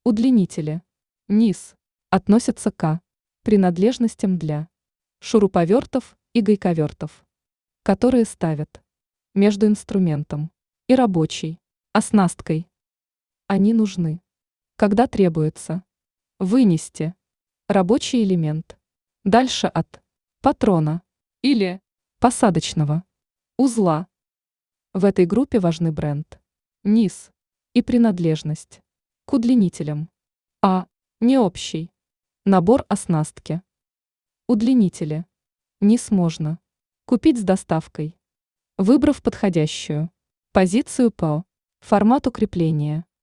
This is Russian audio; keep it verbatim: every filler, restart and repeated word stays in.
Удлинители. Низ. Относятся к принадлежностям для шуруповертов и гайковертов, которые ставят между инструментом и рабочей оснасткой. Они нужны, когда требуется вынести рабочий элемент дальше от патрона или посадочного узла. В этой группе важны бренд, низ и принадлежность к удлинителям, а не общий набор оснастки. Удлинители. Низ можно купить с доставкой, выбрав подходящую позицию по формату крепления.